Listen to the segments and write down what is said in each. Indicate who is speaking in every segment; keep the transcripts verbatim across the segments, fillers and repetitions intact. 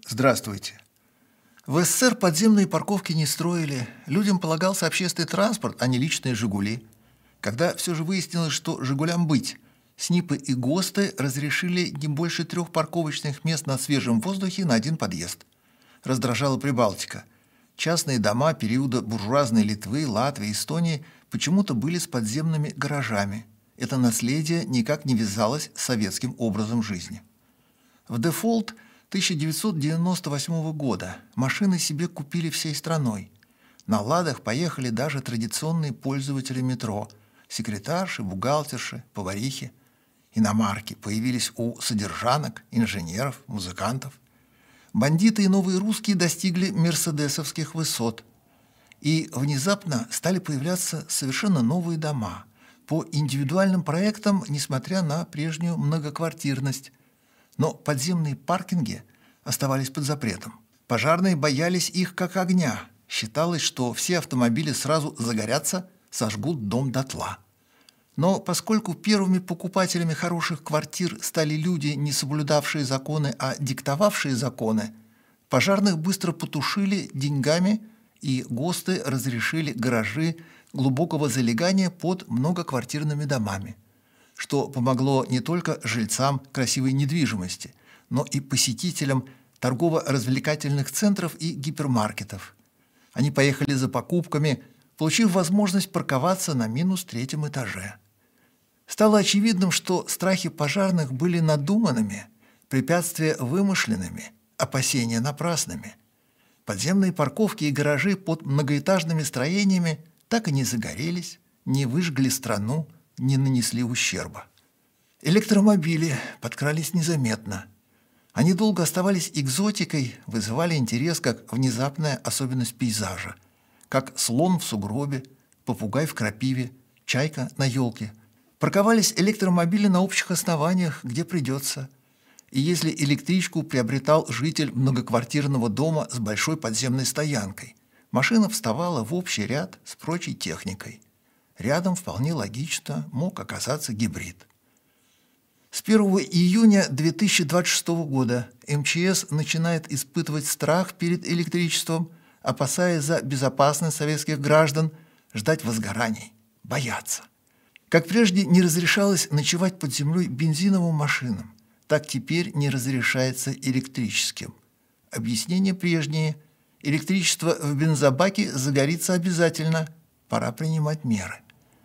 Speaker 1: Здравствуйте. В СССР подземные парковки не строили. Людям полагался общественный транспорт, а не личные «Жигули». Когда все же выяснилось, что «Жигулям» быть, СНИПы и ГОСТы разрешили не больше трех парковочных мест на свежем воздухе на один подъезд. Раздражала Прибалтика. Частные дома периода буржуазной Литвы, Латвии, Эстонии почему-то были с подземными гаражами. Это наследие никак не вязалось с советским образом жизни. В дефолт тысяча девятьсот девяносто восьмого года машины себе купили всей страной. На «Ладах» поехали даже традиционные пользователи метро – секретарши, бухгалтерши, поварихи. Иномарки появились у содержанок, инженеров, музыкантов. Бандиты и новые русские достигли мерседесовских высот. И внезапно стали появляться совершенно новые дома по индивидуальным проектам, несмотря на прежнюю многоквартирность. Но подземные паркинги оставались под запретом. Пожарные боялись их как огня. Считалось, что все автомобили сразу загорятся, сожгут дом дотла. Но поскольку первыми покупателями хороших квартир стали люди, не соблюдавшие законы, а диктовавшие законы, пожарных быстро потушили деньгами, и ГОСТы разрешили гаражи глубокого залегания под многоквартирными домами, что помогло не только жильцам красивой недвижимости, но и посетителям торгово-развлекательных центров и гипермаркетов. Они поехали за покупками, получив возможность парковаться на минус третьем этаже. Стало очевидным, что страхи пожарных были надуманными, препятствия вымышленными, опасения напрасными. Подземные парковки и гаражи под многоэтажными строениями так и не загорелись, не выжгли страну, не нанесли ущерба. Электромобили подкрались незаметно. Они долго оставались экзотикой, вызывали интерес как внезапная особенность пейзажа, как слон в сугробе, попугай в крапиве, чайка на елке. Парковались электромобили на общих основаниях, где придется. И если электричку приобретал житель многоквартирного дома с большой подземной стоянкой, машина вставала в общий ряд с прочей техникой. Рядом вполне логично мог оказаться гибрид. С первого июня две тысячи двадцать шестого года МЧС начинает испытывать страх перед электричеством, опасаясь за безопасность советских граждан, ждать возгораний, бояться. Как прежде не разрешалось ночевать под землей бензиновым машинам, так теперь не разрешается электрическим. Объяснение прежнее. Электричество в бензобаке загорится обязательно. Пора принимать меры.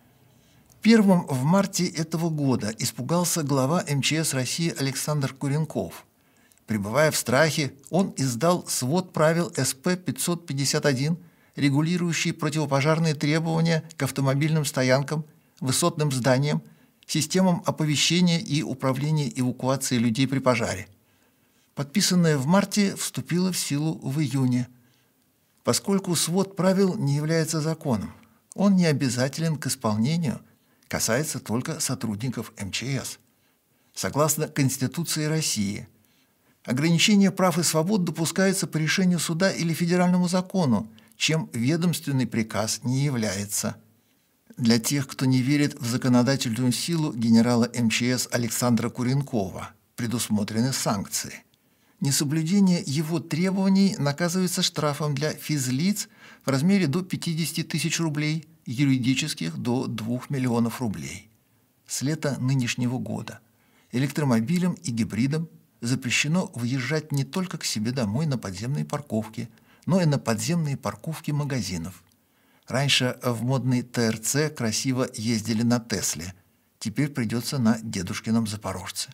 Speaker 1: Первым в марте этого года испугался глава МЧС России Александр Куренков. Пребывая в страхе, он издал свод правил СП пятьсот пятьдесят один, регулирующий противопожарные требования к автомобильным стоянкам, высотным зданиям, системам оповещения и управления эвакуацией людей при пожаре. Подписанное в марте вступило в силу в июне. Поскольку свод правил не является законом, он не обязателен к исполнению, касается только сотрудников МЧС. Согласно Конституции России, ограничение прав и свобод допускается по решению суда или федеральному закону, чем ведомственный приказ не является. Для тех, кто не верит в законодательную силу генерала МЧС Александра Куренкова, предусмотрены санкции. Несоблюдение его требований наказывается штрафом для физлиц в размере до пятидесяти тысяч рублей, юридических до двух миллионов рублей. С лета нынешнего года электромобилям и гибридам запрещено въезжать не только к себе домой на подземные парковки, но и на подземные парковки магазинов. Раньше в модный ТРЦ красиво ездили на Тесле, теперь придется на дедушкином Запорожце.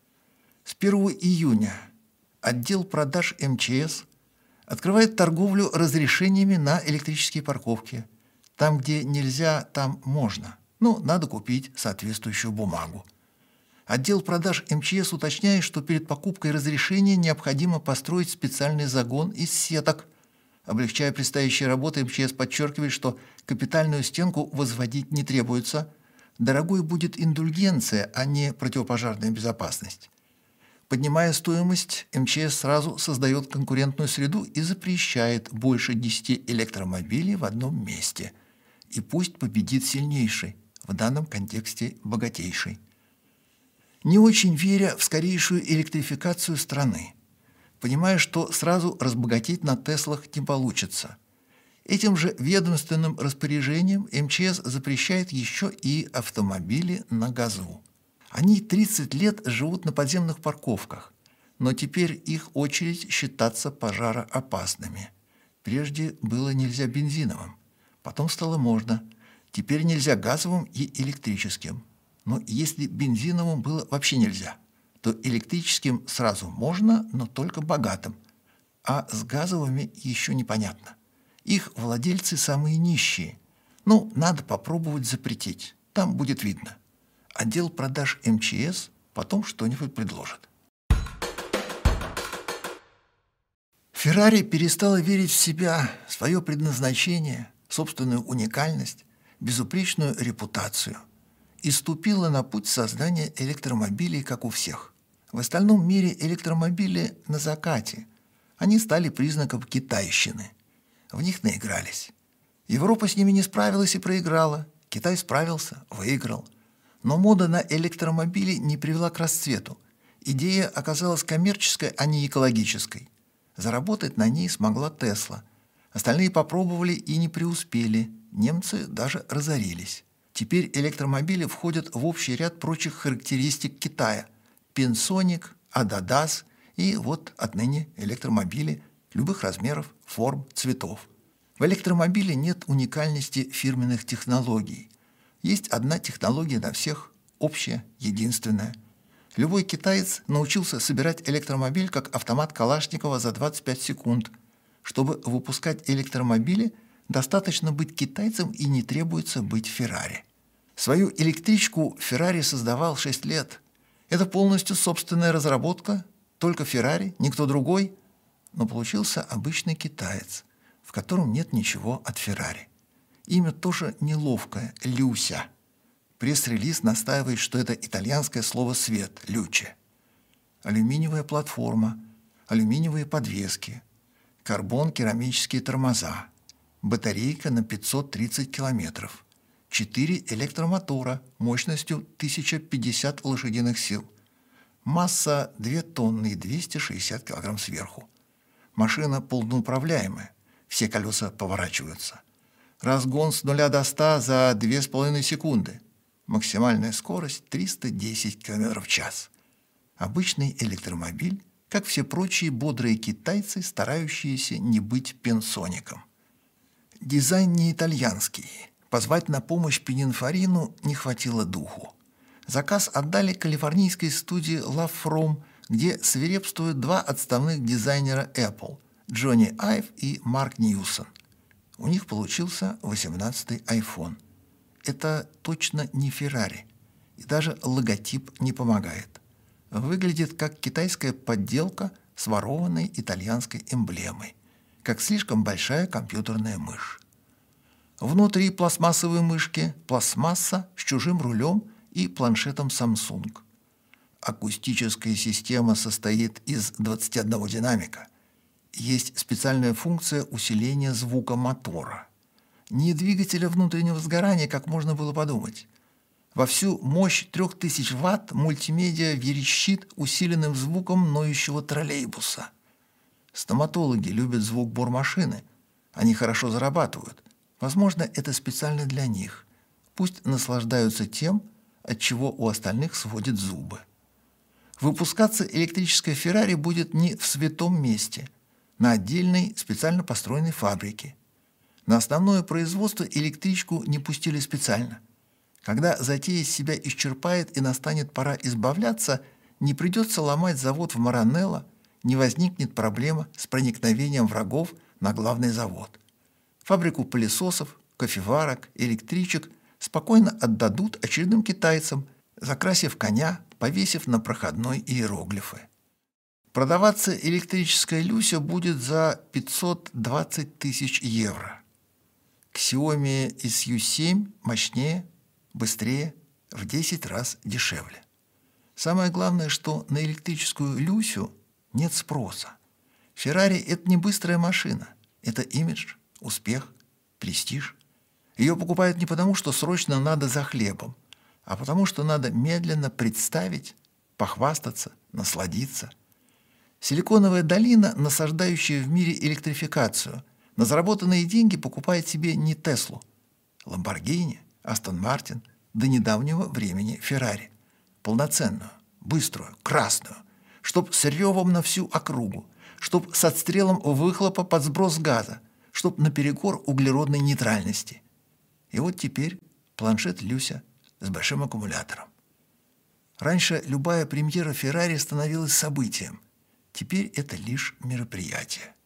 Speaker 1: С первого июня отдел продаж МЧС открывает торговлю разрешениями на электрические парковки. Там, где нельзя, там можно. Ну, надо купить соответствующую бумагу. Отдел продаж МЧС уточняет, что перед покупкой разрешения необходимо построить специальный загон из сеток. Облегчая предстоящие работы, МЧС подчеркивает, что капитальную стенку возводить не требуется. Дорогой будет индульгенция, а не противопожарная безопасность. Поднимая стоимость, МЧС сразу создает конкурентную среду и запрещает больше десяти электромобилей в одном месте. И пусть победит сильнейший, в данном контексте богатейший. Не очень веря в скорейшую электрификацию страны, понимая, что сразу разбогатеть на Теслах не получится. Этим же ведомственным распоряжением эм че эс запрещает еще и автомобили на газу. Они тридцать лет живут на подземных парковках, но теперь их очередь считаться пожароопасными. Прежде было нельзя бензиновым, потом стало можно, теперь нельзя газовым и электрическим. Но если бензиновым было вообще нельзя, то электрическим сразу можно, но только богатым, а с газовыми еще непонятно. Их владельцы самые нищие. Ну, надо попробовать запретить. Там будет видно. Отдел продаж эм че эс потом что-нибудь предложит. Феррари перестала верить в себя, в свое предназначение, собственную уникальность, безупречную репутацию и ступила на путь создания электромобилей, как у всех. В остальном мире электромобили на закате. Они стали признаком китайщины. В них наигрались. Европа с ними не справилась и проиграла. Китай справился, выиграл. Но мода на электромобили не привела к расцвету. Идея оказалась коммерческой, а не экологической. Заработать на ней смогла Тесла. Остальные попробовали и не преуспели. Немцы даже разорились. Теперь электромобили входят в общий ряд прочих характеристик Китая. Пенсоник, Ададас и вот отныне электромобили любых размеров, форм, цветов. В электромобиле нет уникальности фирменных технологий. Есть одна технология на всех, общая, единственная. Любой китаец научился собирать электромобиль как автомат Калашникова за двадцать пять секунд. Чтобы выпускать электромобили, достаточно быть китайцем и не требуется быть Феррари. Свою электричку Феррари создавал шесть лет. Это полностью собственная разработка, только Феррари, никто другой. Но получился обычный китаец, в котором нет ничего от Феррари. Имя тоже неловкое – Люся. Пресс-релиз настаивает, что это итальянское слово «свет» – «люче». Алюминиевая платформа, алюминиевые подвески, карбон-керамические тормоза, батарейка на пятьсот тридцать километров, четыре электромотора мощностью тысяча пятьдесят лошадиных сил, масса две тонны и двести шестьдесят килограмм сверху. Машина полноуправляемая, все колеса поворачиваются. Разгон с нуля до ста за две с половиной секунды. Максимальная скорость триста десять километров в час. Обычный электромобиль, как все прочие бодрые китайцы, старающиеся не быть пенсоником. Дизайн не итальянский. Позвать на помощь Пининфарину не хватило духу. Заказ отдали калифорнийской студии LoveFrom, где свирепствуют два отставных дизайнера Apple – Джонни Айв и Марк Ньюсон. У них получился восемнадцатый айфон. Это точно не Феррари, и даже логотип не помогает. Выглядит как китайская подделка с ворованной итальянской эмблемой, как слишком большая компьютерная мышь. Внутри пластмассовой мышки пластмасса с чужим рулем и планшетом Samsung. Акустическая система состоит из двадцати одного динамика. Есть специальная функция усиления звука мотора. Не двигателя внутреннего сгорания, как можно было подумать. Во всю мощь трёх тысяч ватт мультимедиа верещит усиленным звуком ноющего троллейбуса. Стоматологи любят звук бормашины. Они хорошо зарабатывают. Возможно, это специально для них. Пусть наслаждаются тем, от чего у остальных сводят зубы. Выпускаться электрическая Феррари будет не в святом месте, на отдельной специально построенной фабрике. На основное производство электричку не пустили специально. Когда затея себя исчерпает и настанет пора избавляться, не придется ломать завод в Маранелло, не возникнет проблема с проникновением врагов на главный завод. Фабрику пылесосов, кофеварок, электричек спокойно отдадут очередным китайцам, закрасив коня, повесив на проходной иероглифы. Продаваться электрическая Люся будет за пятьсот двадцать тысяч евро. Xiaomi эс ю семь мощнее, быстрее, в десять раз дешевле. Самое главное, что на электрическую Люсю нет спроса. Феррари – это не быстрая машина, это имидж, успех, престиж. Ее покупают не потому, что срочно надо за хлебом, а потому, что надо медленно представить, похвастаться, насладиться. Силиконовая долина, насаждающая в мире электрификацию, на заработанные деньги покупает себе не Теслу, Ламборгини, Астон Мартин, до недавнего времени Феррари. Полноценную, быструю, красную, чтоб с ревом на всю округу, чтоб с отстрелом выхлопа под сброс газа, чтоб наперекор углеродной нейтральности. И вот теперь планшет Люся с большим аккумулятором. Раньше любая премьера Феррари становилась событием. Теперь это лишь мероприятие.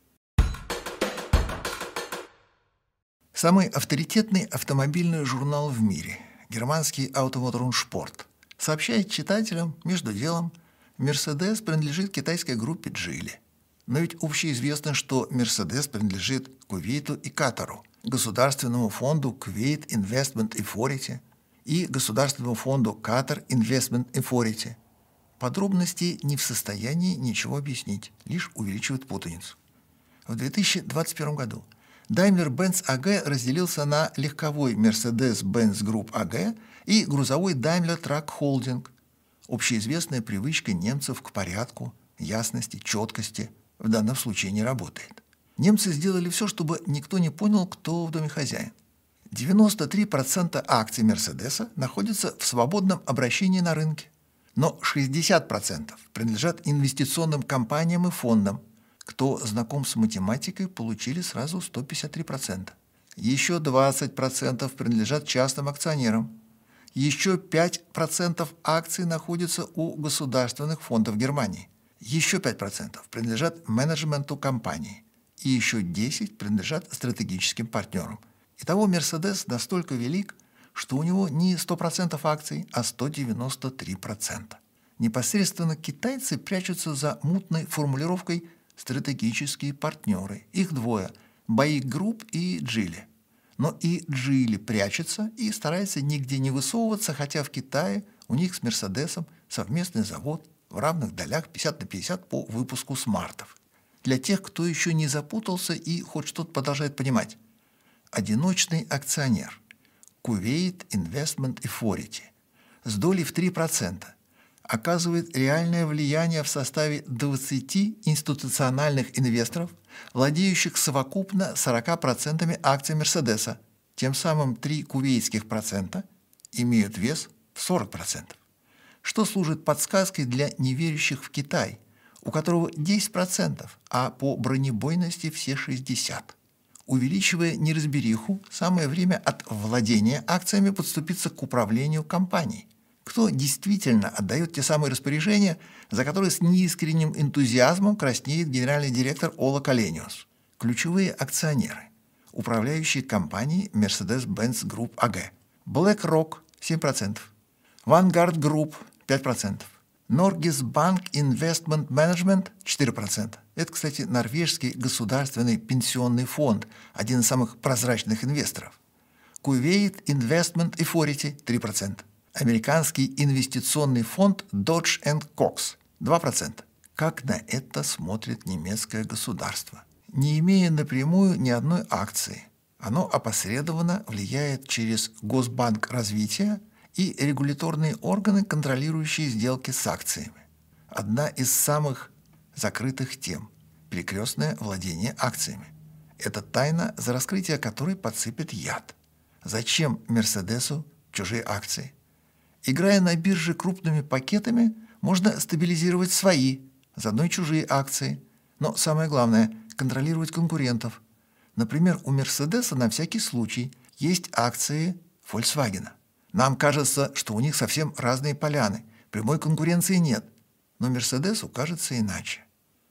Speaker 1: Самый авторитетный автомобильный журнал в мире, германский Automotor-Sport, сообщает читателям между делом, Mercedes принадлежит китайской группе Geely. Но ведь общеизвестно, что Mercedes принадлежит Кувейту и Катару, Государственному фонду Kuwait Investment Authority и Государственному фонду Qatar Investment Authority. Подробности не в состоянии ничего объяснить, лишь увеличивают путаницу. В две тысячи двадцать первом году Daimler-Benz эй джи разделился на легковой Mercedes-Benz Group эй джи и грузовой Daimler Truck Holding. Общеизвестная привычка немцев к порядку, ясности, четкости в данном случае не работает. Немцы сделали все, чтобы никто не понял, кто в доме хозяин. девяносто три процента акций Мерседеса находятся в свободном обращении на рынке, но шестьдесят процентов принадлежат инвестиционным компаниям и фондам. Кто знаком с математикой, получили сразу сто пятьдесят три процента. Еще двадцать процентов принадлежат частным акционерам. Еще пять процентов акций находятся у государственных фондов Германии. Еще пять процентов принадлежат менеджменту компании. И еще десять процентов принадлежат стратегическим партнерам. Итого Мерседес настолько велик, что у него не сто процентов акций, а сто девяносто три процента. Непосредственно китайцы прячутся за мутной формулировкой «стратегические партнеры». Их двое – Байик Групп и Geely. Но и Geely прячется и старается нигде не высовываться, хотя в Китае у них с Мерседесом совместный завод в равных долях пятьдесят на пятьдесят по выпуску смартов. Для тех, кто еще не запутался и хоть что-то продолжает понимать. Одиночный акционер Kuwait Investment Authority с долей в три процента оказывает реальное влияние в составе двадцати институциональных инвесторов, владеющих совокупно сорока процентами акций Мерседеса. Тем самым три кувейтских процента имеют вес в сорок процентов, что служит подсказкой для неверующих в Китай, у которого десять процентов, а по бронебойности все шестьдесят процентов. Увеличивая неразбериху, самое время от владения акциями подступиться к управлению компанией. Кто действительно отдает те самые распоряжения, за которые с неискренним энтузиазмом краснеет генеральный директор Ола Калениус? Ключевые акционеры, управляющие компанией Mercedes-Benz Group эй джи. BlackRock – семь процентов, Vanguard Group – пять процентов, Norges Bank Investment Management – четыре процента. Это, кстати, норвежский государственный пенсионный фонд, один из самых прозрачных инвесторов. Kuwait Investment Authority – три процента. Американский инвестиционный фонд Dodge энд Cox – два процента. Как на это смотрит немецкое государство? Не имея напрямую ни одной акции, оно опосредованно влияет через Госбанк развития и регуляторные органы, контролирующие сделки с акциями. Одна из самых закрытых тем – перекрестное владение акциями. Это тайна, за раскрытие которой подсыпят яд. Зачем Мерседесу чужие акции? Играя на бирже крупными пакетами, можно стабилизировать свои, заодно и чужие акции. Но самое главное – контролировать конкурентов. Например, у Мерседеса на всякий случай есть акции Volkswagen. Нам кажется, что у них совсем разные поляны, прямой конкуренции нет. Но Мерседесу кажется иначе.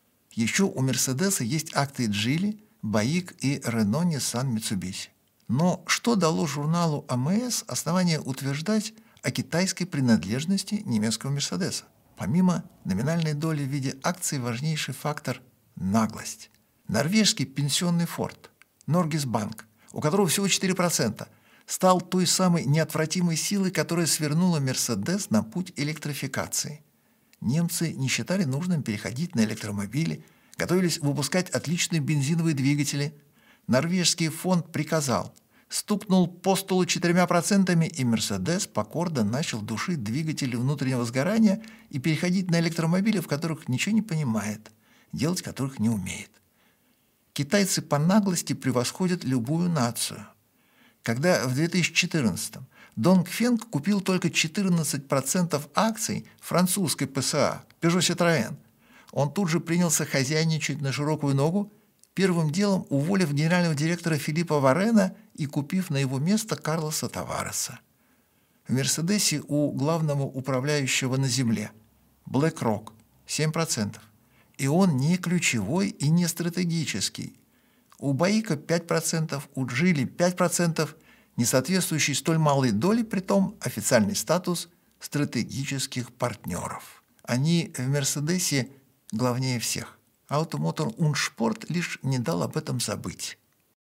Speaker 1: Еще у Мерседеса есть акции Geely, Байик и Renault Nissan Mitsubishi. Но что дало журналу эй эм эс основание утверждать о китайской принадлежности немецкого Мерседеса? Помимо номинальной доли в виде акций, важнейший фактор – наглость. Норвежский пенсионный фонд Norges Bank, у которого всего четыре процента, стал той самой неотвратимой силой, которая свернула Мерседес на путь электрификации. Немцы не считали нужным переходить на электромобили, готовились выпускать отличные бензиновые двигатели. Норвежский фонд приказал стукнул по столу четырьмя процентами, и «Мерседес» покорно начал душить двигатели внутреннего сгорания и переходить на электромобили, в которых ничего не понимает, делать которых не умеет. Китайцы по наглости превосходят любую нацию. Когда в две тысячи четырнадцатом Донгфенг купил только четырнадцать процентов акций французской ПСА Peugeot Citroën, он тут же принялся хозяйничать на широкую ногу, первым делом уволив генерального директора Филиппа Варена и купив на его место Карлоса Тавареса. В «Мерседесе» у главного управляющего на земле BlackRock семь процентов. И он не ключевой и не стратегический. У Баика пять процентов, у Джили пять процентов, не соответствующий столь малой доли, притом официальный статус стратегических партнеров. Они в «Мерседесе» главнее всех. Automotor und Sport лишь не дал об этом забыть.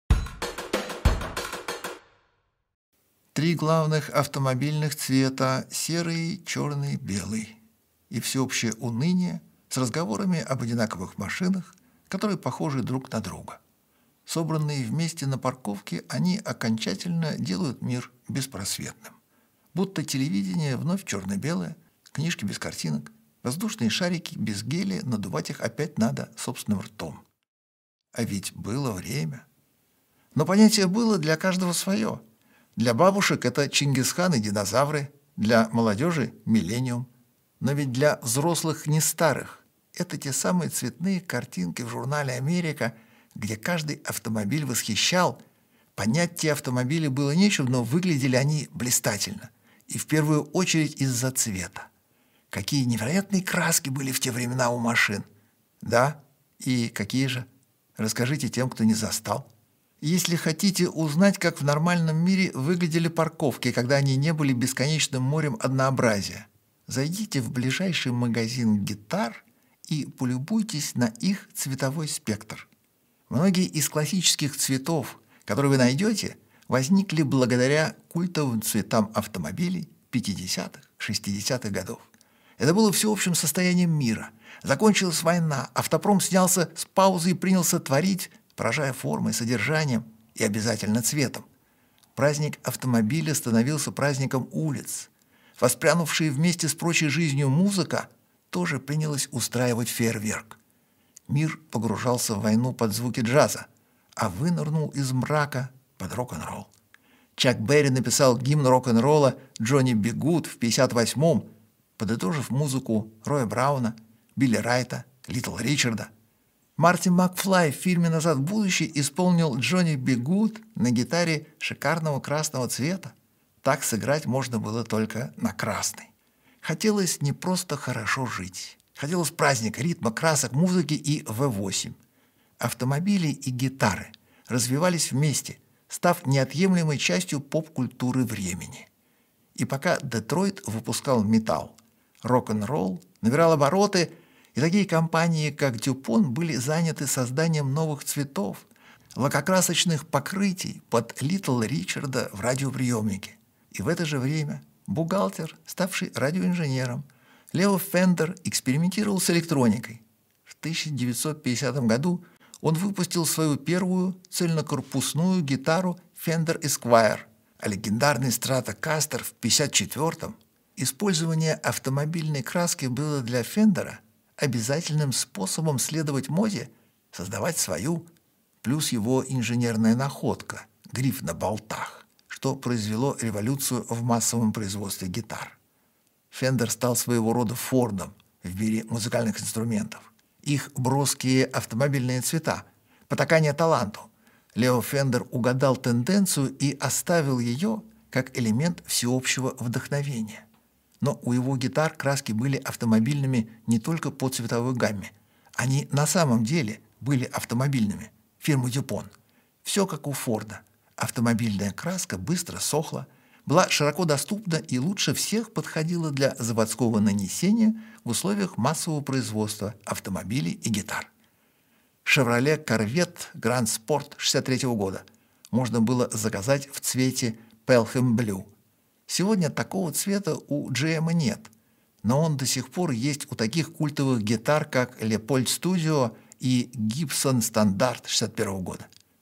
Speaker 1: Три главных автомобильных цвета – серый, черный, белый. И всеобщее уныние с разговорами об одинаковых машинах, которые похожи друг на друга. Собранные вместе на парковке, они окончательно делают мир беспросветным. Будто телевидение вновь черно-белое, книжки без картинок, воздушные шарики без геля, надувать их опять надо собственным ртом. А ведь было время. Но понятие «было» для каждого свое. Для бабушек это Чингисхан и динозавры, для молодежи – миллениум. Но ведь для взрослых не старых это те самые цветные картинки в журнале «Америка», где каждый автомобиль восхищал. Понять те автомобили было нечем, но выглядели они блистательно. И в первую очередь из-за цвета. Какие невероятные краски были в те времена у машин. Да, и какие же? Расскажите тем, кто не застал. Если хотите узнать, как в нормальном мире выглядели парковки, когда они не были бесконечным морем однообразия, зайдите в ближайший магазин гитар и полюбуйтесь на их цветовой спектр. Многие из классических цветов, которые вы найдете, возникли благодаря культовым цветам автомобилей пятидесятых, шестидесятых годов. Это было всеобщим состоянием мира. Закончилась война, автопром снялся с паузы и принялся творить, поражая формой, содержанием и обязательно цветом. Праздник автомобиля становился праздником улиц. Воспрянувшая вместе с прочей жизнью музыка тоже принялась устраивать фейерверк. Мир погружался в войну под звуки джаза, а вынырнул из мрака под рок-н-ролл. Чак Берри написал гимн рок-н-ролла «Джонни Би Гуд» в пятьдесят восьмом, подытожив музыку Роя Брауна, Билли Райта, Литл Ричарда. Мартин Макфлай в фильме «Назад в будущее» исполнил «Джонни Би Гуд» на гитаре шикарного красного цвета. Так сыграть можно было только на красной. Хотелось не просто хорошо жить. Хотелось праздника, ритма, красок, музыки и вэ восемь. Автомобили и гитары развивались вместе, став неотъемлемой частью поп-культуры времени. И пока Детройт выпускал металл, рок-н-ролл набирал обороты, и такие компании, как Дюпон, были заняты созданием новых цветов, лакокрасочных покрытий под Литл Ричарда в радиоприемнике. И в это же время бухгалтер, ставший радиоинженером, Лео Фендер экспериментировал с электроникой. В тысяча девятьсот пятидесятом году он выпустил свою первую цельнокорпусную гитару Fender Esquire, а легендарный Stratocaster в пятьдесят четвёртом. Использование автомобильной краски было для Фендера обязательным способом следовать моде, создавать свою, плюс его инженерная находка – гриф на болтах, что произвело революцию в массовом производстве гитар. Фендер стал своего рода Фордом в мире музыкальных инструментов. Их броские автомобильные цвета, потакание таланту. Лео Фендер угадал тенденцию и оставил ее как элемент всеобщего вдохновения. Но у его гитар краски были автомобильными не только по цветовой гамме. Они на самом деле были автомобильными. Фирмы Дюпон. Все как у Форда. Автомобильная краска быстро сохла, была широко доступна и лучше всех подходила для заводского нанесения в условиях массового производства автомобилей и гитар. «Шевроле Корвет Гранд Спорт» шестьдесят третьего года можно было заказать в цвете Pelham Blue. Сегодня такого цвета у джи эм нет, но он до сих пор есть у таких культовых гитар, как Leopold Studio и Gibson Standard шестьдесят первого года.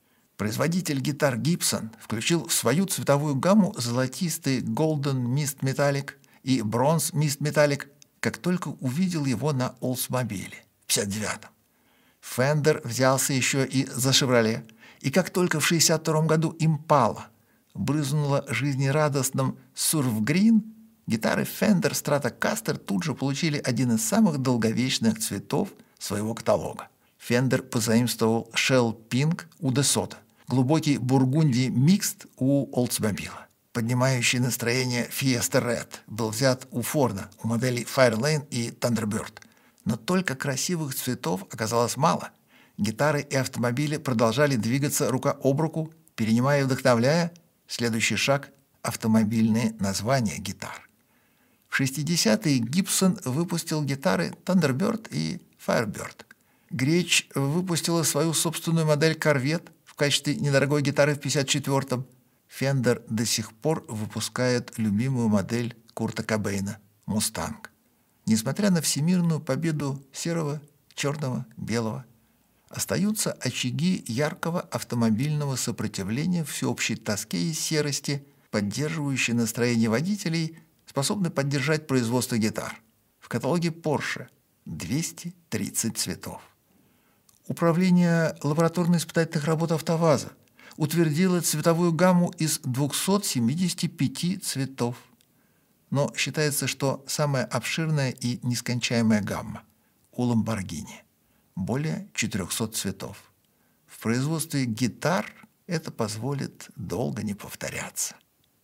Speaker 1: Производитель гитар Gibson включил в свою цветовую гамму золотистый Golden Mist Metallic и Bronze Mist Metallic, как только увидел его на Oldsmobile в пятьдесят девятом. Fender взялся еще и за Chevrolet, и как только в шестьдесят втором году Impala брызнула жизнерадостным Surf Green, гитары Fender Stratocaster тут же получили один из самых долговечных цветов своего каталога. Fender позаимствовал Shell Pink у Dassault, глубокий бургундий Mixed у Oldsmobile. Поднимающий настроение Fiesta Red был взят у Форда, у моделей Firelane и Thunderbird. Но только красивых цветов оказалось мало. Гитары и автомобили продолжали двигаться рука об руку, перенимая и вдохновляя. Следующий шаг – автомобильные названия гитар. В шестидесятые Gibson выпустил гитары Thunderbird и Firebird. Gretsch выпустила свою собственную модель Corvette в качестве недорогой гитары в пятьдесят четвёртом. Fender до сих пор выпускает любимую модель Курта Кобейна – Mustang. Несмотря на всемирную победу серого, черного, белого, остаются очаги яркого автомобильного сопротивления всеобщей тоске и серости, поддерживающие настроение водителей, способны поддержать производство гитар. В каталоге Porsche двести тридцать цветов. Управление лабораторно-испытательных работ АвтоВАЗа утвердило цветовую гамму из двухсот семидесяти пяти цветов. Но считается, что самая обширная и нескончаемая гамма у Lamborghini – более четырехсот цветов. В производстве гитар это позволит долго не повторяться.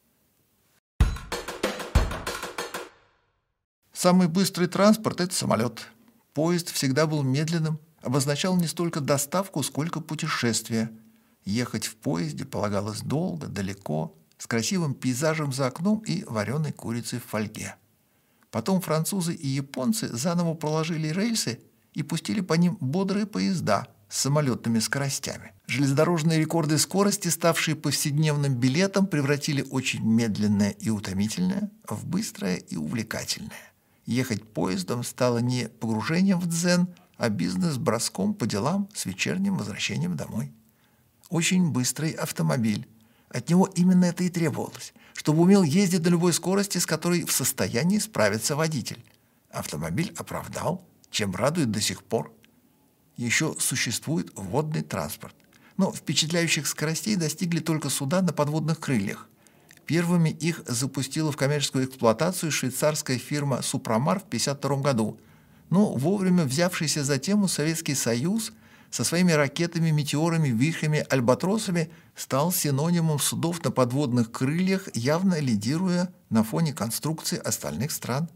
Speaker 1: Самый быстрый транспорт – это самолет. Поезд всегда был медленным, обозначал не столько доставку, сколько путешествие. Ехать в поезде полагалось долго, далеко, с красивым пейзажем за окном и вареной курицей в фольге. Потом французы и японцы заново проложили рельсы и пустили по ним бодрые поезда с самолетными скоростями. Железнодорожные рекорды скорости, ставшие повседневным билетом, превратили очень медленное и утомительное в быстрое и увлекательное. Ехать поездом стало не погружением в дзен, а бизнес-броском по делам с вечерним возвращением домой. Очень быстрый автомобиль. От него именно это и требовалось, чтобы умел ездить на любой скорости, с которой в состоянии справиться водитель. Автомобиль оправдал, чем радует до сих пор. Еще существует водный транспорт, но впечатляющих скоростей достигли только суда на подводных крыльях. Первыми их запустила в коммерческую эксплуатацию швейцарская фирма «Супрамар» в тысяча девятьсот пятьдесят втором году, но вовремя взявшийся за тему Советский Союз со своими ракетами, метеорами, вихрями, альбатросами стал синонимом судов на подводных крыльях, явно лидируя на фоне конструкции остальных стран.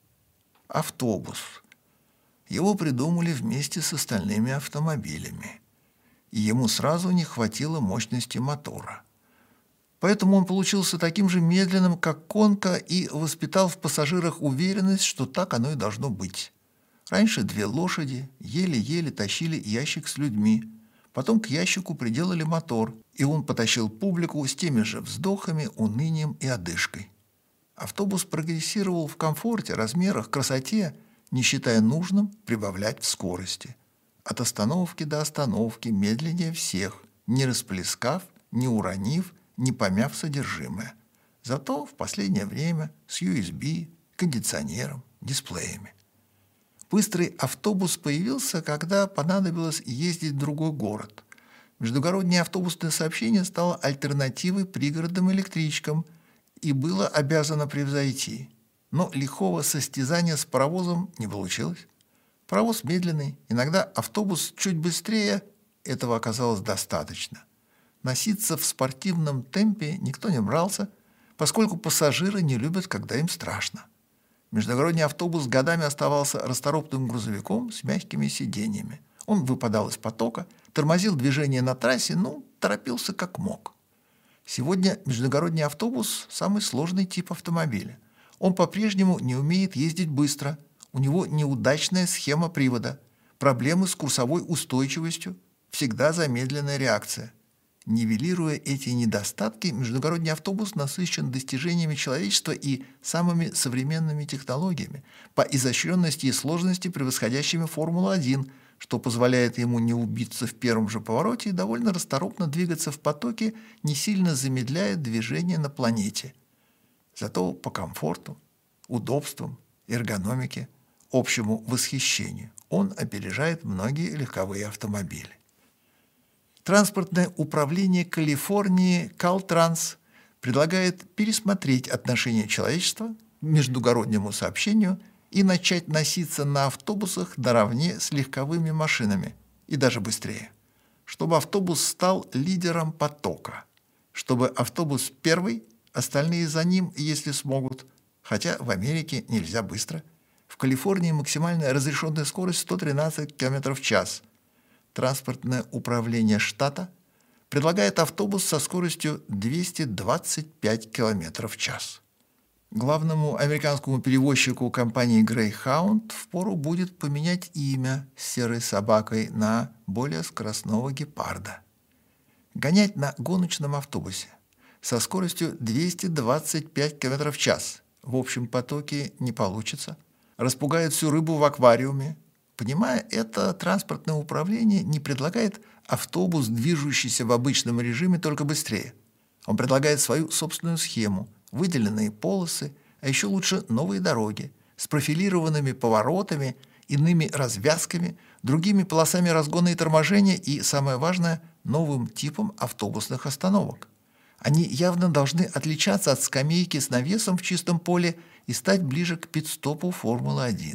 Speaker 1: Автобус. Его придумали вместе с остальными автомобилями, и ему сразу не хватило мощности мотора. Поэтому он получился таким же медленным, как конка, и воспитал в пассажирах уверенность, что так оно и должно быть. Раньше две лошади еле-еле тащили ящик с людьми. Потом к ящику приделали мотор, и он потащил публику с теми же вздохами, унынием и одышкой. Автобус прогрессировал в комфорте, размерах, красоте, не считая нужным прибавлять в скорости. От остановки до остановки медленнее всех, не расплескав, не уронив, не помяв содержимое. Зато в последнее время с ю эс би, кондиционером, дисплеями. Быстрый автобус появился, когда понадобилось ездить в другой город. Междугороднее автобусное сообщение стало альтернативой пригородным электричкам и было обязано превзойти. Но лихого состязания с паровозом не получилось. Паровоз медленный, иногда автобус чуть быстрее, этого оказалось достаточно. Носиться в спортивном темпе никто не брался, поскольку пассажиры не любят, когда им страшно. Междугородний автобус годами оставался расторопным грузовиком с мягкими сиденьями. Он выпадал из потока, тормозил движение на трассе, ну, торопился как мог. Сегодня междугородний автобус – самый сложный тип автомобиля. Он по-прежнему не умеет ездить быстро, у него неудачная схема привода, проблемы с курсовой устойчивостью, всегда замедленная реакция. Нивелируя эти недостатки, междугородний автобус насыщен достижениями человечества и самыми современными технологиями, по изощренности и сложности превосходящими Формулу один, что позволяет ему не убиться в первом же повороте и довольно расторопно двигаться в потоке, не сильно замедляя движение на планете. Зато по комфорту, удобствам, эргономике, общему восхищению он опережает многие легковые автомобили. Транспортное управление Калифорнии Калтранс предлагает пересмотреть отношение человечества к междугороднему сообщению и начать носиться на автобусах наравне с легковыми машинами, и даже быстрее, чтобы автобус стал лидером потока, чтобы автобус первый, остальные за ним, если смогут, хотя в Америке нельзя быстро. В Калифорнии максимальная разрешенная скорость сто тринадцать километров в час. Транспортное управление штата предлагает автобус со скоростью двести двадцать пять километров в час. Главному американскому перевозчику компании Greyhound впору будет поменять имя с серой собакой на более скоростного гепарда. Гонять на гоночном автобусе со скоростью двести двадцать пять километров в час в общем потоке не получится. Распугают всю рыбу в аквариуме. Понимая это, транспортное управление не предлагает автобус, движущийся в обычном режиме, только быстрее. Он предлагает свою собственную схему, выделенные полосы, а еще лучше новые дороги с профилированными поворотами, иными развязками, другими полосами разгона и торможения и, самое важное, новым типом автобусных остановок. Они явно должны отличаться от скамейки с навесом в чистом поле и стать ближе к пит-стопу Формулы один.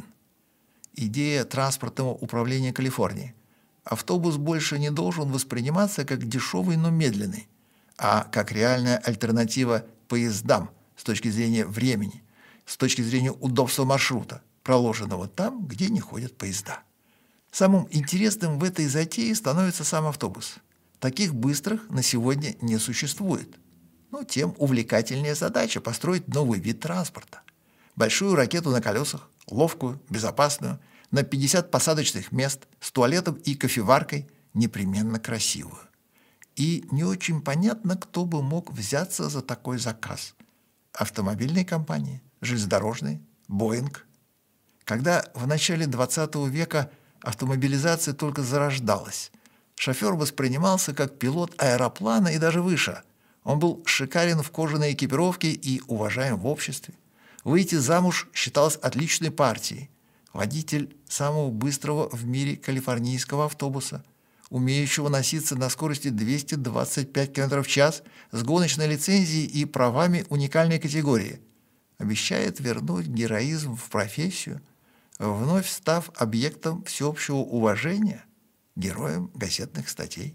Speaker 1: Идея транспортного управления Калифорнии. Автобус больше не должен восприниматься как дешевый, но медленный, а как реальная альтернатива поездам с точки зрения времени, с точки зрения удобства маршрута, проложенного там, где не ходят поезда. Самым интересным в этой затее становится сам автобус. Таких быстрых на сегодня не существует. Но тем увлекательнее задача построить новый вид транспорта. Большую ракету на колесах, ловкую, безопасную, на пятьдесят посадочных мест, с туалетом и кофеваркой, непременно красивую. И не очень понятно, кто бы мог взяться за такой заказ. Автомобильные компании, железнодорожные, Боинг. Когда в начале двадцатого века автомобилизация только зарождалась, шофер воспринимался как пилот аэроплана и даже выше. Он был шикарен в кожаной экипировке и уважаем в обществе. Выйти замуж считалось отличной партией. Водитель самого быстрого в мире калифорнийского автобуса, умеющего носиться на скорости двести двадцать пять километров в час с гоночной лицензией и правами уникальной категории, обещает вернуть героизм в профессию, вновь став объектом всеобщего уважения, героем газетных статей.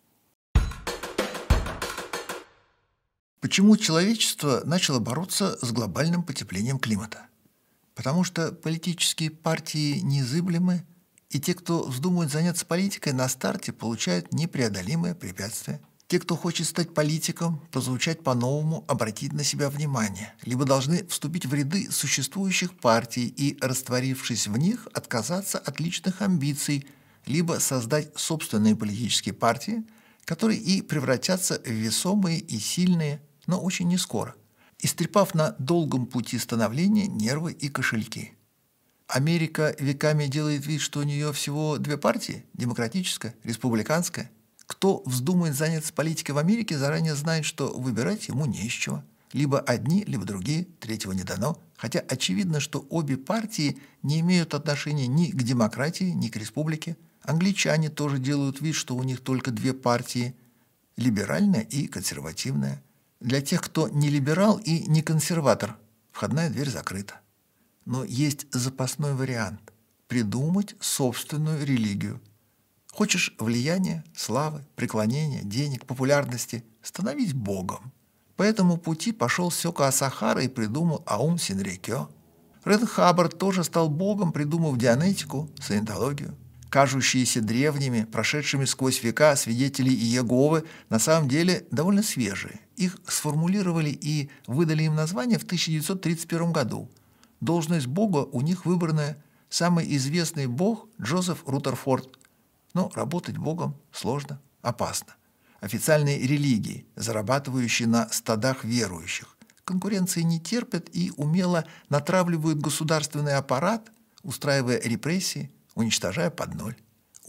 Speaker 1: Почему человечество начало бороться с глобальным потеплением климата? Потому что политические партии незыблемы, и те, кто вздумают заняться политикой, на старте получают непреодолимые препятствия. Те, кто хочет стать политиком, прозвучать по-новому, обратить на себя внимание, либо должны вступить в ряды существующих партий и, растворившись в них, отказаться от личных амбиций, либо создать собственные политические партии, которые и превратятся в весомые и сильные, но очень нескоро, истрепав на долгом пути становления нервы и кошельки. Америка веками делает вид, что у нее всего две партии – демократическая, республиканская. Кто вздумает заняться политикой в Америке, заранее знает, что выбирать ему не из чего. Либо одни, либо другие, третьего не дано. Хотя очевидно, что обе партии не имеют отношения ни к демократии, ни к республике. Англичане тоже делают вид, что у них только две партии – либеральная и консервативная. Для тех, кто не либерал и не консерватор, входная дверь закрыта. Но есть запасной вариант – придумать собственную религию. Хочешь влияния, славы, преклонения, денег, популярности – становись богом. По этому пути пошел Сёка Асахара и придумал Аум Синрикё. Ред Хаббард тоже стал богом, придумав дианетику, саентологию. Кажущиеся древними, прошедшими сквозь века свидетели Иеговы на самом деле довольно свежие. Их сформулировали и выдали им название в тысяча девятьсот тридцать первом году. Должность бога у них выбранная, самый известный бог Джозеф Рутерфорд. Но работать богом сложно, опасно. Официальные религии, зарабатывающие на стадах верующих, конкуренции не терпят и умело натравливают государственный аппарат, устраивая репрессии, уничтожая под ноль.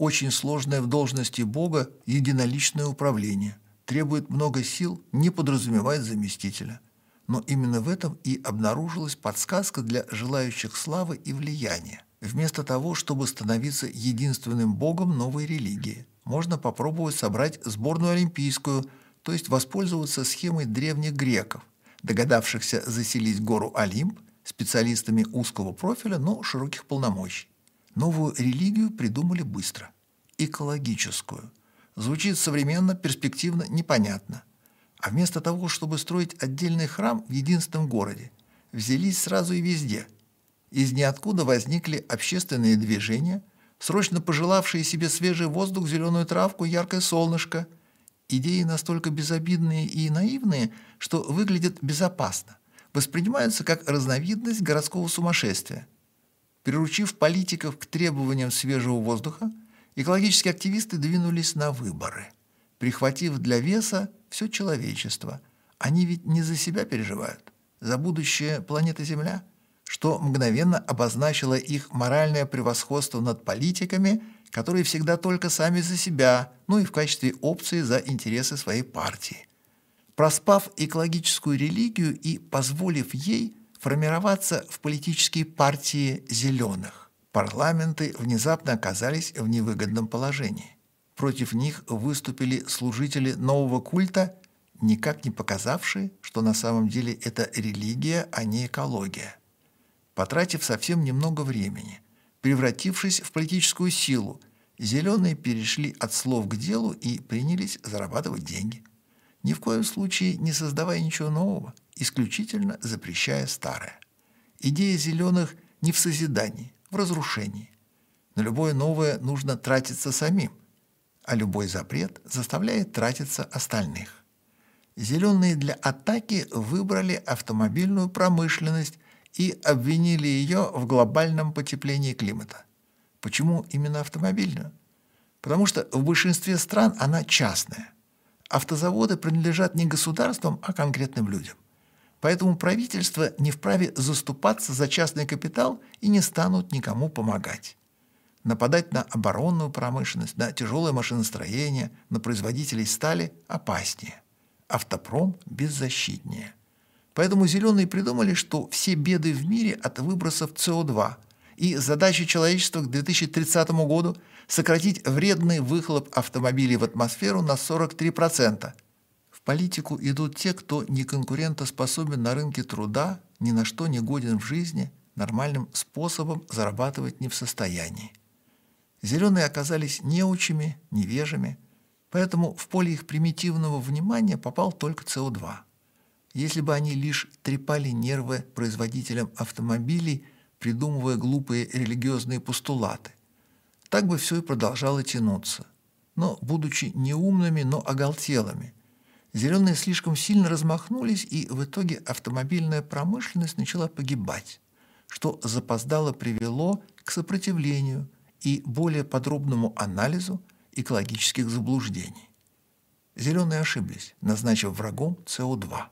Speaker 1: очень сложное в должности Бога единоличное управление, требует много сил, не подразумевает заместителя. Но именно в этом и обнаружилась подсказка для желающих славы и влияния. Вместо того, чтобы становиться единственным богом новой религии, можно попробовать собрать сборную олимпийскую, то есть воспользоваться схемой древних греков, догадавшихся заселить гору Олимп специалистами узкого профиля, но широких полномочий. Новую религию придумали быстро. Экологическую. Звучит современно, перспективно, непонятно. А вместо того, чтобы строить отдельный храм в единственном городе, взялись сразу и везде. Из ниоткуда возникли общественные движения, срочно пожелавшие себе свежий воздух, зеленую травку, яркое солнышко. Идеи настолько безобидные и наивные, что выглядят безопасно, воспринимаются как разновидность городского сумасшествия. Приручив политиков к требованиям свежего воздуха, экологические активисты двинулись на выборы, прихватив для веса все человечество. Они ведь не за себя переживают, за будущее планеты Земля, что мгновенно обозначило их моральное превосходство над политиками, которые всегда только сами за себя, ну и в качестве опции за интересы своей партии. Проспав экологическую религию и позволив ей формироваться в политические партии зеленых, парламенты внезапно оказались в невыгодном положении. Против них выступили служители нового культа, никак не показавшие, что на самом деле это религия, а не экология. Потратив совсем немного времени, превратившись в политическую силу, зеленые перешли от слов к делу и принялись зарабатывать деньги. Ни в коем случае не создавая ничего нового, исключительно запрещая старое. Идея зеленых не в созидании, в разрушении. На любое новое нужно тратиться самим, а любой запрет заставляет тратиться остальных. Зеленые для атаки выбрали автомобильную промышленность и обвинили ее в глобальном потеплении климата. Почему именно автомобильную? Потому что в большинстве стран она частная. Автозаводы принадлежат не государствам, а конкретным людям. Поэтому правительство не вправе заступаться за частный капитал и не станут никому помогать. Нападать на оборонную промышленность, на тяжелое машиностроение, на производителей стали опаснее. Автопром беззащитнее. Поэтому зеленые придумали, что все беды в мире от выбросов С О два, и задача человечества к две тысячи тридцатому году сократить вредный выхлоп автомобилей в атмосферу на сорок три процента. В политику идут те, кто не конкурентоспособен на рынке труда, ни на что не годен в жизни, нормальным способом зарабатывать не в состоянии. Зеленые оказались неучими, невежими, поэтому в поле их примитивного внимания попал только С О два. Если бы они лишь трепали нервы производителям автомобилей, придумывая глупые религиозные постулаты, так бы все и продолжало тянуться. Но, будучи неумными, но оголтелыми, зеленые слишком сильно размахнулись, и в итоге автомобильная промышленность начала погибать, что запоздало привело к сопротивлению и более подробному анализу экологических заблуждений. Зеленые ошиблись, назначив врагом С О два.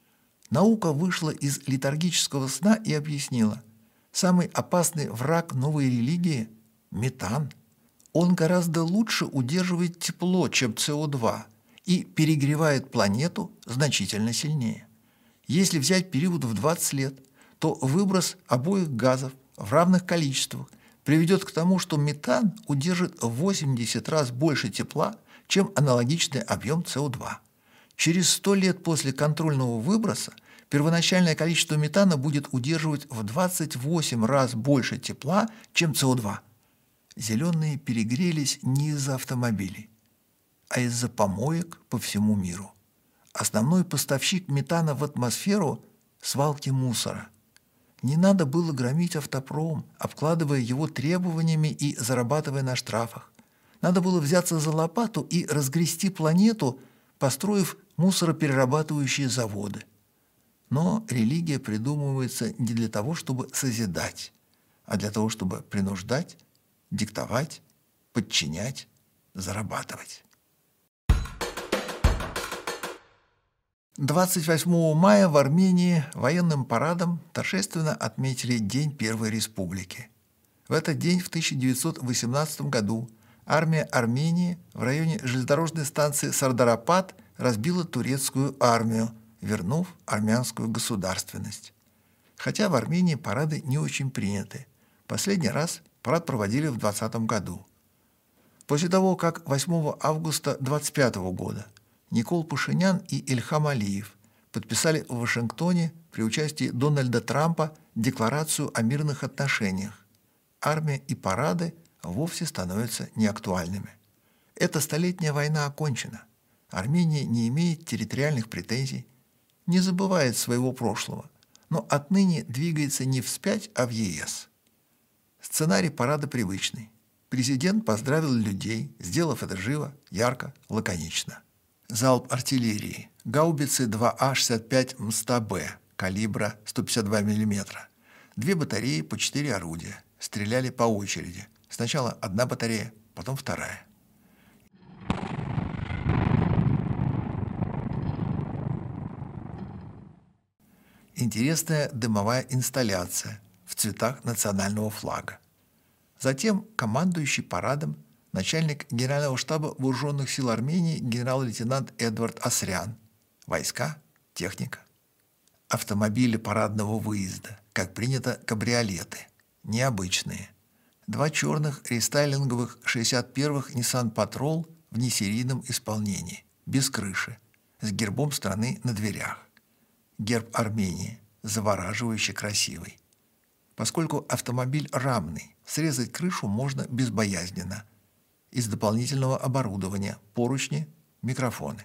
Speaker 1: Наука вышла из летаргического сна и объяснила: самый опасный враг новой религии – метан. Он гораздо лучше удерживает тепло, чем С О два, и перегревает планету значительно сильнее. Если взять период в двадцать лет, то выброс обоих газов в равных количествах приведет к тому, что метан удержит в восемьдесят раз больше тепла, чем аналогичный объем С О два. Через сто лет после контрольного выброса первоначальное количество метана будет удерживать в двадцать восемь раз больше тепла, чем С О два. Зеленые перегрелись не из-за автомобилей, а из-за помоек по всему миру. Основной поставщик метана в атмосферу – свалки мусора. Не надо было громить автопром, обкладывая его требованиями и зарабатывая на штрафах. Надо было взяться за лопату и разгрести планету, построив мусороперерабатывающие заводы. Но религия придумывается не для того, чтобы созидать, а для того, чтобы принуждать, диктовать, подчинять, зарабатывать. двадцать восьмого мая в Армении военным парадом торжественно отметили День Первой Республики. В этот день в тысяча девятьсот восемнадцатом году Армия Армении в районе железнодорожной станции Сардарапад разбила турецкую армию, вернув армянскую государственность. Хотя в Армении парады не очень приняты. Последний раз парад проводили в двадцатом году. После того, как восьмого августа двадцать пятого года Никол Пашинян и Ильхам Алиев подписали в Вашингтоне при участии Дональда Трампа декларацию о мирных отношениях, армия и парады вовсе становятся неактуальными. Эта столетняя война окончена. Армения не имеет территориальных претензий, не забывает своего прошлого, но отныне двигается не вспять, а в ЕС. Сценарий парада привычный. Президент поздравил людей, сделав это живо, ярко, лаконично. Залп артиллерии. Гаубицы два А шестьдесят пять МСТА-Б калибра сто пятьдесят два миллиметра. Две батареи по четыре орудия. Стреляли по очереди. Сначала одна батарея, потом вторая. Интересная дымовая инсталляция в цветах национального флага. Затем командующий парадом начальник Генерального штаба Вооруженных сил Армении генерал-лейтенант Эдвард Асрян. Войска, техника. Автомобили парадного выезда, как принято, кабриолеты. Необычные. Два черных рестайлинговых шестьдесят первых Nissan Patrol в несерийном исполнении, без крыши, с гербом страны на дверях. Герб Армении, завораживающе красивый. Поскольку автомобиль рамный, срезать крышу можно безбоязненно. Из дополнительного оборудования, поручни, микрофоны.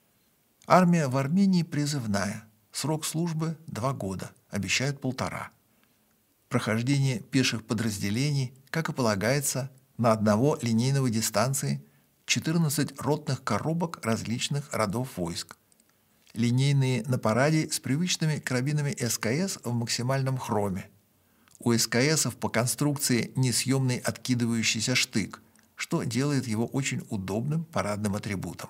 Speaker 1: Армия в Армении призывная. Срок службы – два года, обещают полтора. Прохождение пеших подразделений, как и полагается, на одного линейного дистанции четырнадцать ротных коробок различных родов войск. Линейные на параде с привычными карабинами СКС в максимальном хроме. У СКСов по конструкции несъемный откидывающийся штык, что делает его очень удобным парадным атрибутом.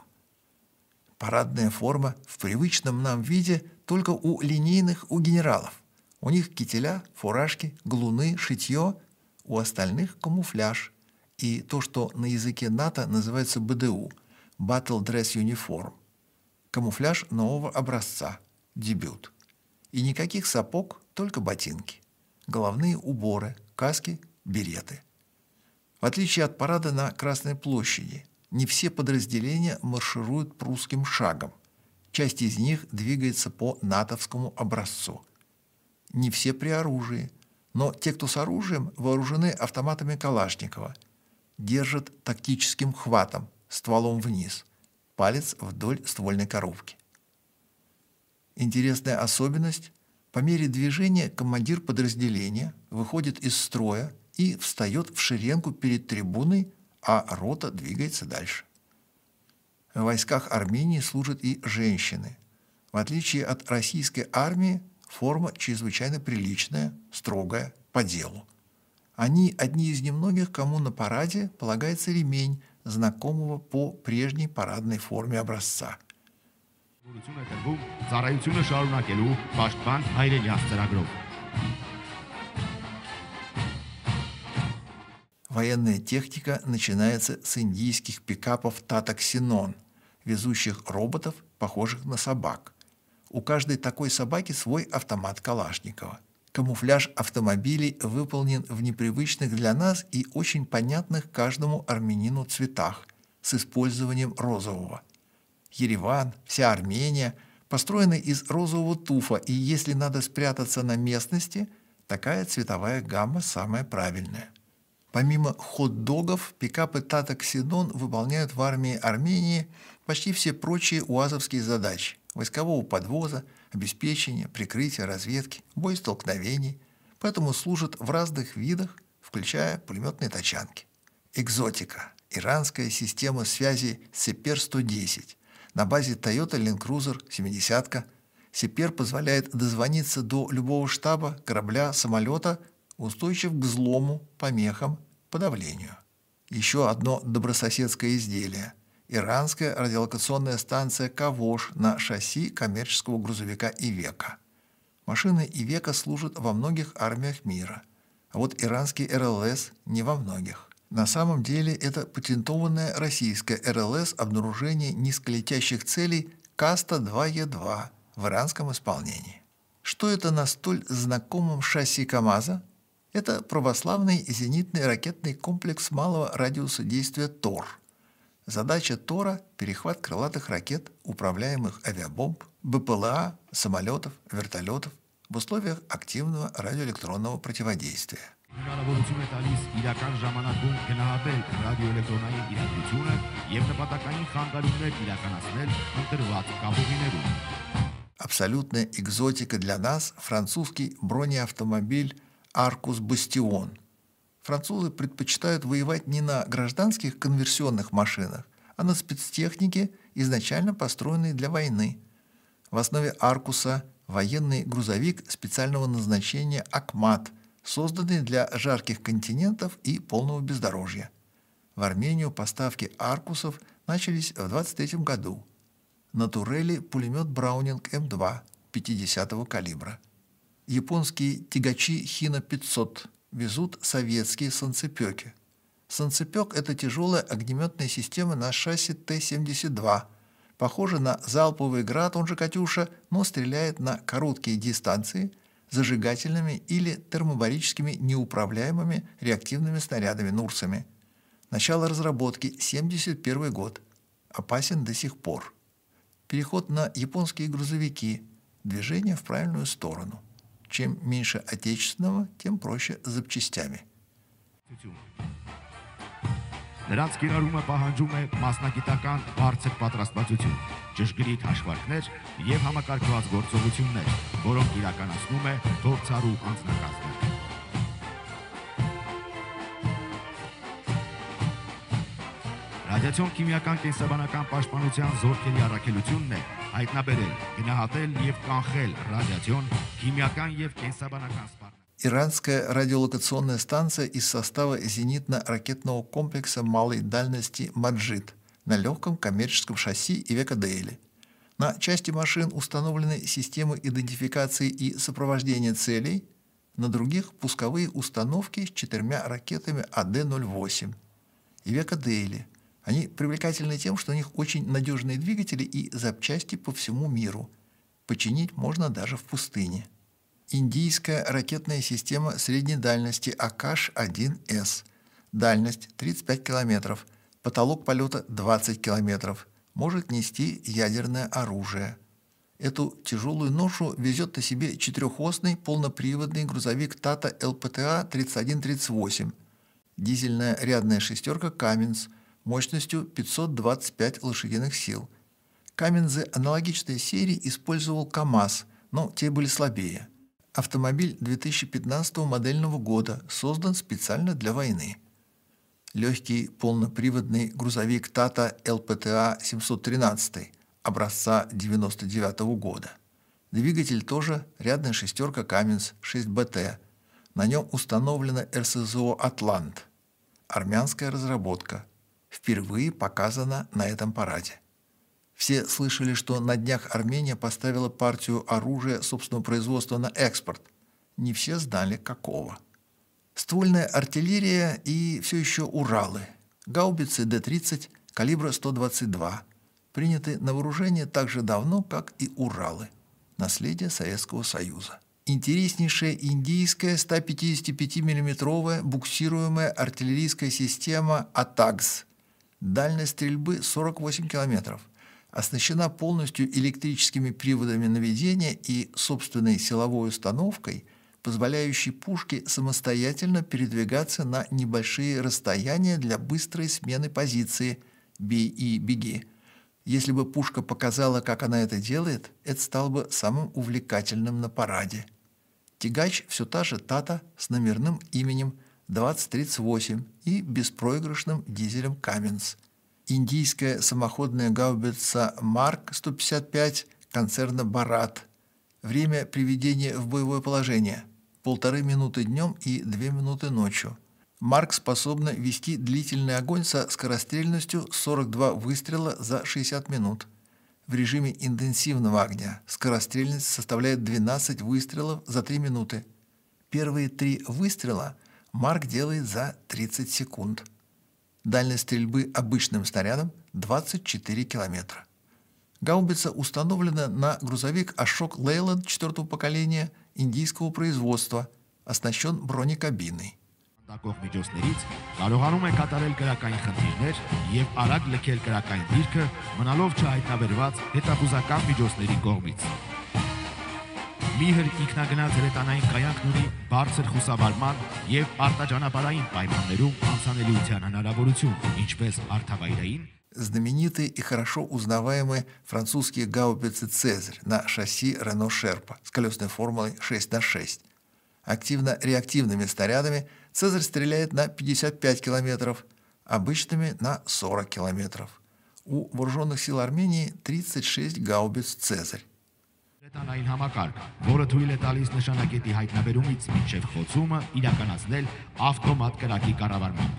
Speaker 1: Парадная форма в привычном нам виде только у линейных, у генералов. У них кителя, фуражки, галуны, шитье, у остальных камуфляж. И то, что на языке НАТО называется БДУ – Battle Dress Uniform. Камуфляж нового образца, дебют. И никаких сапог, только ботинки. Головные уборы, каски, береты. В отличие от парада на Красной площади, не все подразделения маршируют прусским шагом. Часть из них двигается по натовскому образцу. Не все при оружии, но те, кто с оружием, вооружены автоматами Калашникова, держат тактическим хватом, стволом вниз, палец вдоль ствольной коробки. Интересная особенность – по мере движения командир подразделения выходит из строя и встает в шеренгу перед трибуной, а рота двигается дальше. В войсках Армении служат и женщины. В отличие от российской армии, форма чрезвычайно приличная, строгая, по делу. Они одни из немногих, кому на параде полагается ремень, знакомого по прежней парадной форме образца. Военная техника начинается с индийских пикапов Tata Xenon, везущих роботов, похожих на собак. У каждой такой собаки свой автомат Калашникова. Камуфляж автомобилей выполнен в непривычных для нас и очень понятных каждому армянину цветах с использованием розового. Ереван, вся Армения построены из розового туфа, и если надо спрятаться на местности, такая цветовая гамма самая правильная. Помимо хот-догов, пикапы Tata Xenon выполняют в армии Армении почти все прочие уазовские задачи – войскового подвоза, обеспечения, прикрытия, разведки, боестолкновений, поэтому служат в разных видах, включая пулеметные тачанки. Экзотика – иранская система связи Сепер сто десять. На базе Toyota Land Cruiser семидесятка. Сепер позволяет дозвониться до любого штаба, корабля, самолета, устойчив к взлому, помехам, подавлению. Еще одно добрососедское изделие – иранская радиолокационная станция «Кавош» на шасси коммерческого грузовика «Ивека». Машины «Ивека» служат во многих армиях мира, а вот иранский эр эл эс не во многих. На самом деле это патентованная российская эр эл эс обнаружение низколетящих целей Каста два Е два в иранском исполнении. Что это на столь знакомом шасси КАМАЗа? Это православный зенитный ракетный комплекс малого радиуса действия ТОР. Задача ТОРа – перехват крылатых ракет, управляемых авиабомб, бэ пэ эл а, самолетов, вертолетов в условиях активного радиоэлектронного противодействия.
Speaker 2: Հնարավորություն է տալիս իրական ժամանակում գնահատել ռադիոէլեկտրոնային իրադրությունը եւ նպատակային խանգարումներ իրականացնել ընտրված կապուղիներում.
Speaker 1: Абсолютная экзотика для нас – французский бронеавтомобиль «Аркус Бастион». Французы предпочитают воевать не на гражданских конверсионных машинах, а на спецтехнике, изначально построенной для войны. В основе «Аркуса» военный грузовик специального назначения «Акмат», созданный для жарких континентов и полного бездорожья. В Армению поставки «Аркусов» начались в двадцать третьем году. На турели пулемет «Браунинг М два» пятидесятого калибра. Японские тягачи «Хина пятьсот» везут советские санцепёки. Санцепёк – это тяжелая огнеметная система на шасси Т семьдесят два. Похожа на залповый град, он же «Катюша», но стреляет на короткие дистанции зажигательными или термобарическими неуправляемыми реактивными снарядами «Нурсами». Начало разработки – семьдесят первый год. Опасен до сих пор. Переход на японские грузовики. Движение в правильную сторону. Чем меньше отечественного, тем проще с запчастями.
Speaker 2: Նրանց կիրառումը պահանջում է մասնագիտական բարձր պատրաստվածություն, ճշգրիտ հաշվարկներ եւ համակարգված գործողություններ, որոնք իրականացնում է փորձառու անձնակազմը։ Ռադիացիոն քիմիական կենսաբանական պաշտպանության զորքերի առաքելությունն է հայտնաբերել, գնահատել եւ կանխել ռադիացիոն, քիմիական եւ կենսաբանական սպառ.
Speaker 1: Иранская радиолокационная станция из состава зенитно-ракетного комплекса малой дальности «Маджид» на легком коммерческом шасси Ивеко Дейли. На части машин установлены системы идентификации и сопровождения целей, на других – пусковые установки с четырьмя ракетами А Д ноль восемь. Ивеко Дейли. Они привлекательны тем, что у них очень надежные двигатели и запчасти по всему миру. Починить можно даже в пустыне. Индийская ракетная система средней дальности Акаш один С. Дальность тридцать пять километров, потолок полета двадцать километров. Может нести ядерное оружие. Эту тяжелую ношу везет на себе четырехосный полноприводный грузовик Тата Л П Т А тридцать один тридцать восемь. Дизельная рядная шестерка «Каменс» мощностью пятьсот двадцать пять лошадиных сил. «Камензы» аналогичной серии использовал КАМАЗ, но те были слабее. Автомобиль две тысячи пятнадцатого модельного года, создан специально для войны. Легкий полноприводный грузовик Тата Л П Т А семьсот тринадцать образца девяносто девятого года. Двигатель тоже рядная шестерка «Каменс» шесть Б Т. На нем установлена Р С З О «Атлант». Армянская разработка. Впервые показана на этом параде. Все слышали, что на днях Армения поставила партию оружия собственного производства на экспорт. Не все знали, какого. Ствольная артиллерия и все еще Уралы. Гаубицы Д тридцать калибра сто двадцать два. Приняты на вооружение так же давно, как и Уралы. Наследие Советского Союза. Интереснейшая индийская сто пятьдесят пять миллиметровая буксируемая артиллерийская система «Атагс». Дальность стрельбы сорок восемь километров. Оснащена полностью электрическими приводами наведения и собственной силовой установкой, позволяющей пушке самостоятельно передвигаться на небольшие расстояния для быстрой смены позиции «бей и беги». Если бы пушка показала, как она это делает, это стало бы самым увлекательным на параде. Тягач все та же «Тата» с номерным именем двадцать тридцать восемь и беспроигрышным дизелем «Каменс». Индийская самоходная гаубица Марк сто пятьдесят пять концерна «Барат». Время приведения в боевое положение – полторы минуты днем и две минуты ночью. Марк способна вести длительный огонь со скорострельностью сорок два выстрела за шестьдесят минут. В режиме интенсивного огня скорострельность составляет двенадцать выстрелов за три минуты. Первые три выстрела Марк делает за тридцать секунд. Дальность стрельбы обычным снарядом двадцать четыре километра. Гаубица установлена на грузовик Ашок Лейланд четвертого поколения индийского производства, оснащен бронекабиной.
Speaker 2: Տակող միջոցներից կարողանում է կատարել կրակային խնդիրներ եւ արագ լքել կրակային դիրքը, մնալով չհայտնաբերված հետախուզական միջոցների կողմից։ Միհր ինքնագնաց հրետանային կայանքն ունի բարձր խուսավարման եւ արտաճանապարհային պայմաններում անցանելիության հնարավորություն, ինչպես արդավայրային,
Speaker 1: знаменитые и хорошо узнаваемые французские гаубицы «Цезарь» на шасси «Рено Шерпа» с колесной формулой шесть на шесть. Активно-реактивными снарядами «Цезарь» стреляет на пятьдесят пять километров, обычными на сорок километров. У вооруженных сил Армении тридцать шесть гаубиц «Цезарь».
Speaker 2: Հրետանային համակարգ, որը թույլ է տալիս նշանակետի հայտնաբերումից մինչև խոցումը իրականացնել ավտոմատ կրակի կառավարմամբ։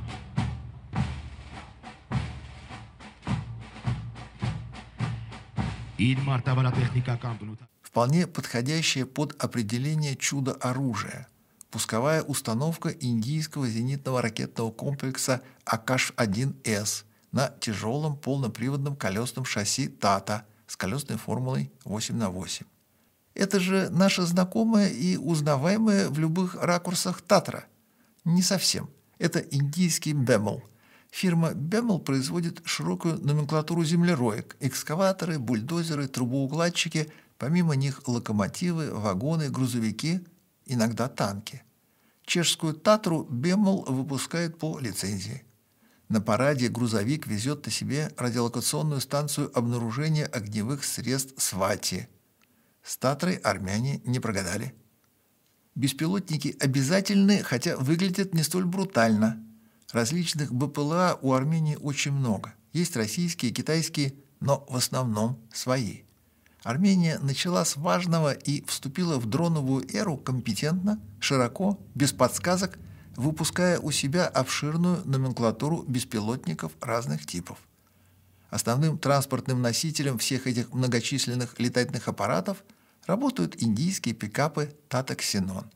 Speaker 2: Իր մարտավարատեխնիկական բնութ
Speaker 1: Вполне подходящее под определение чудо-оружия. Пусковая установка индийского зенитного ракетного комплекса Акаш один эс на тяжелом полноприводном колесном шасси «Тата» с колесной формулой восемь на восемь. Это же наша знакомая и узнаваемая в любых ракурсах «Татра». Не совсем. Это индийский «Бемл». Фирма «Бемл» производит широкую номенклатуру землероек, экскаваторы, бульдозеры, трубоукладчики, помимо них локомотивы, вагоны, грузовики, иногда танки. Чешскую «Татру» «Бемл» выпускает по лицензии. На параде грузовик везет на себе радиолокационную станцию обнаружения огневых средств «Свати». С «Татрой» армяне не прогадали. Беспилотники обязательны, хотя выглядят не столь брутально. Различных БПЛА у Армении очень много. Есть российские, китайские, но в основном свои. Армения начала с важного и вступила в дроновую эру компетентно, широко, без подсказок, выпуская у себя обширную номенклатуру беспилотников разных типов. Основным транспортным носителем всех этих многочисленных летательных аппаратов работают индийские пикапы «Тата Ксенон».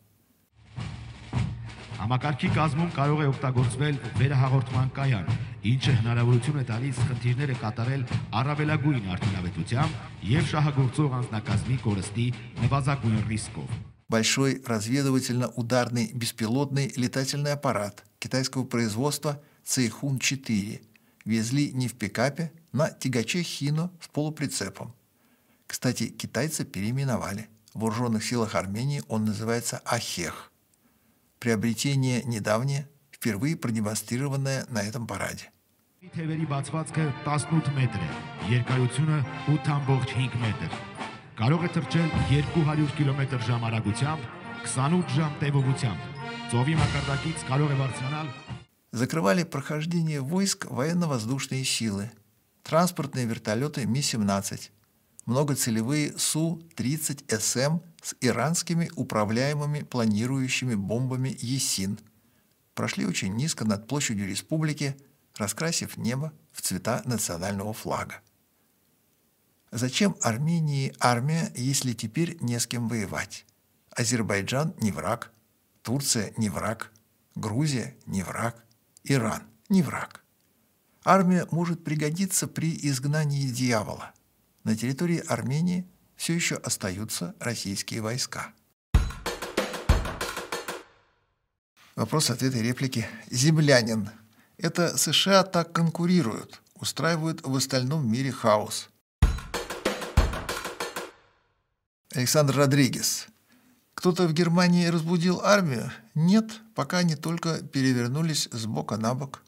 Speaker 2: Համակարգի կազմում կարող է օգտագործվել վերահաղորդման կայան, ինչը հնարավորություն է տալիս խնդիրները կատարել առավելագույն արդյունավետությամբ եւ շահագործող անձնակազմի կորստի նվազագույն ռիսկով։
Speaker 1: Большой разведывательно-ударный беспилотный летательный аппарат китайского производства Цэйхун четыре везли не в пикапе, на тягаче Хино с полуприцепом. Кстати, китайцы переименовали. В вооруженных силах Армении он называется «Ахех». Приобретение недавнее, впервые продемонстрированное на этом параде.
Speaker 2: Թևերի բացվածքը տասնութ մետր է, երկարությունը ութ ամբողջ հինգ մետր։ Կարող է թռչել երկու հարյուր կիլոմետր ժամ արագությամբ, քսանութ ժամ տևողությամբ։ Ծովի մակարդակից կարող է բարձրանալ։
Speaker 1: Закрывали прохождение войск военно-воздушные силы, транспортные вертолеты Ми семнадцать, многоцелевые Су тридцать эс эм с иранскими управляемыми планирующими бомбами «Есин». Прошли очень низко над площадью республики, раскрасив небо в цвета национального флага. Зачем Армении армия, если теперь не с кем воевать? Азербайджан не враг, Турция не враг, Грузия не враг, Иран не враг. Армия может пригодиться при изгнании дьявола. На территории Армении все еще остаются российские войска. Вопрос, ответ и реплики. Землянин. Это США так конкурируют, устраивают в остальном мире хаос. Александр Родригес. Кто-то в Германии разбудил армию? Нет, пока они только перевернулись с бока на бок.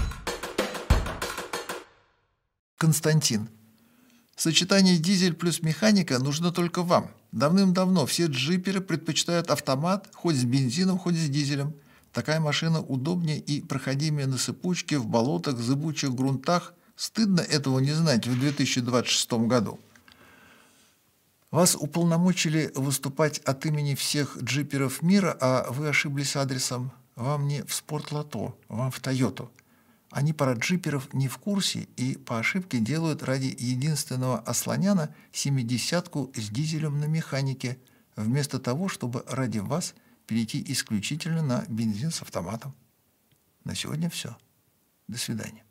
Speaker 1: Константин. Сочетание дизель плюс механика нужно только вам. Давным-давно все джиперы предпочитают автомат, хоть с бензином, хоть с дизелем. Такая машина удобнее и проходимее на сыпучке, в болотах, зыбучих грунтах. Стыдно этого не знать в две тысячи двадцать шестом году. Вас уполномочили выступать от имени всех джиперов мира, а вы ошиблись адресом. Вам не в спортлото, вам в Тойоту. Они про джиперов не в курсе и по ошибке делают ради единственного ослоняна семидесятку с дизелем на механике, вместо того, чтобы ради вас перейти исключительно на бензин с автоматом. На сегодня все. До свидания.